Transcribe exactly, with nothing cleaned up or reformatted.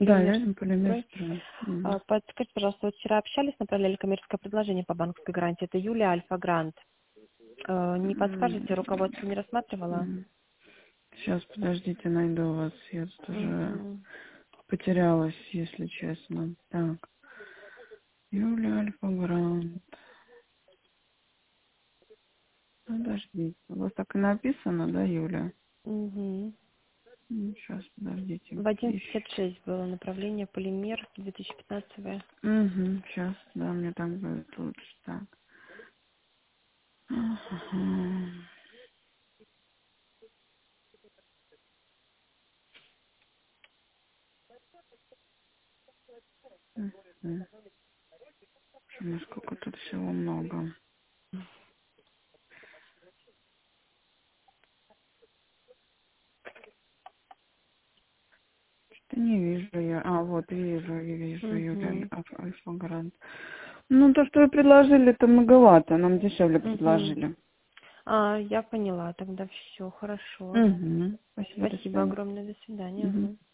Да, Полимерский рядом строй. полимерстрой. Мгм. А, Подскажите, пожалуйста, вот вчера общались, направляли коммерческое предложение по банковской гарантии. Это Юлия Альфа Грант. Э, Не подскажете, руководство не рассматривала? Сейчас, подождите, найду вас. Я тут уже Мгм. потерялась, если честно. Так, Юлия Альфа Грант. Подождите. У вас так и написано, да, Юля? Мгм. Сейчас, подождите. В одиннадцать пятьдесят Ищ- шесть было направление полимер две тысячи пятнадцатого. Угу, сейчас, да, мне так будет лучше. Так. Ага. Мгм. Насколько тут всего много. Что не вижу я. А, вот вижу, я вижу, Юлия Угу. Аль- Альфа Грант. Ну, то, что вы предложили, это многовато. Нам дешевле Угу. предложили. А, я поняла, тогда все хорошо. Угу. Спасибо, до Спасибо свидания. огромное, до свидания. Угу. Мгм.